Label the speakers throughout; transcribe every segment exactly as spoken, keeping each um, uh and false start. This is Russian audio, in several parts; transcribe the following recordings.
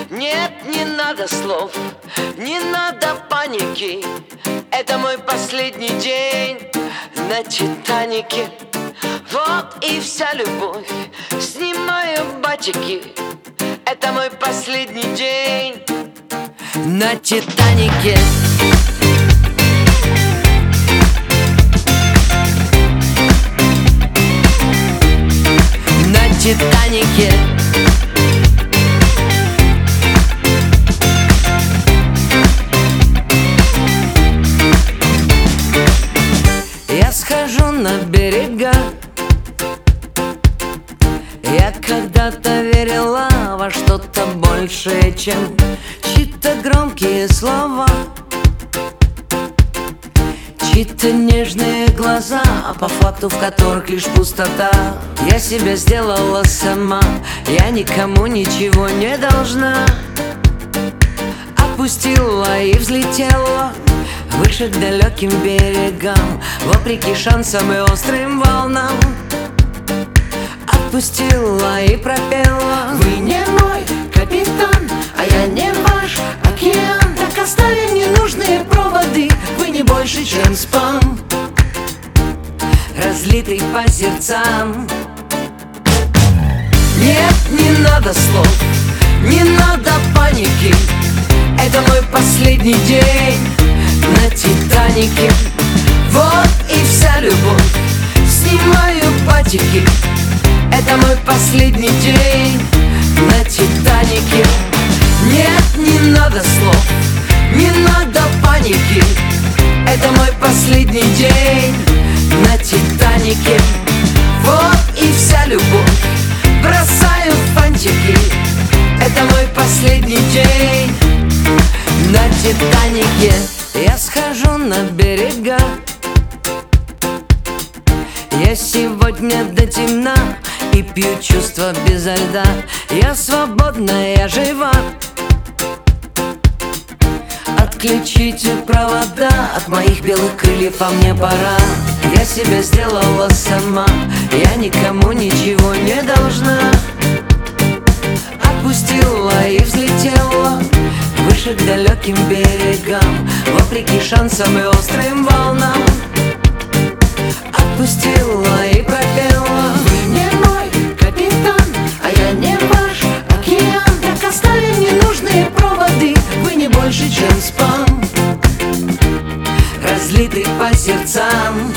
Speaker 1: Нет, не надо слов, не надо паники. Это мой последний день на Титанике. Вот и вся любовь, снимаю батики. Это мой последний день на Титанике. На Титанике. Я схожу на берега. Я когда-то верила во что-то большее, чем чьи-то громкие слова, чьи-то нежные глаза, по факту в которых лишь пустота. Я себя сделала сама, я никому ничего не должна. Отпустила и взлетела выше к далеким берегам, вопреки шансам и острым волнам. Отпустила и пропела:
Speaker 2: вы не мой капитан, а я не ваш океан. Так оставим ненужные проводы, вы не больше, чем спам,
Speaker 1: разлитый по сердцам. Нет, не надо слов, не надо паники. Это мой последний день на Титанике. Вот и вся любовь, снимаю батики. Это мой последний день на Титанике. Нет, не надо слов, не надо паники. Это мой последний день на Титанике. Вот и вся любовь, бросаю фантики. Это мой последний день на Титанике. Я схожу на берега. Я сегодня до темна и пью чувства безо льда. Я свободна, я жива. Отключите провода от моих белых крыльев, а мне пора. Я себя сделала сама, я никому ничего не должна. Отпустила и взлетела выше к далеким берегам, вопреки шансам и острым волнам. Отпустила и пропела:
Speaker 2: вы не мой капитан, а я не ваш океан. Так оставим ненужные проводы, вы не больше, чем спам,
Speaker 1: разлитый по сердцам.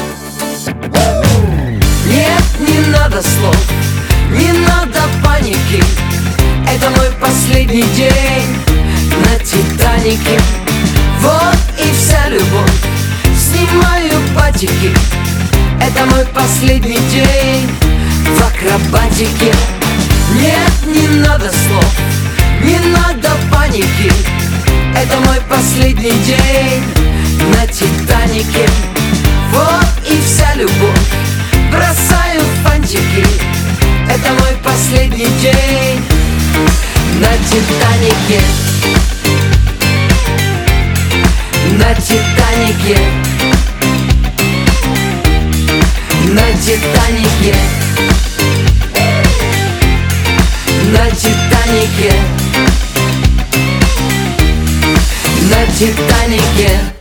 Speaker 1: Нет, не надо слов, не надо паники. Это мой последний день на Титанике. Вот и вся любовь, снимаю батики. Это мой последний день в акробатике. Нет, не надо слов, не надо паники. Это мой последний день на Титанике. Вот и вся любовь, бросаю фантики. Это мой последний день на Титанике. На Титанике. На Титанике. На Титанике. На Титанике.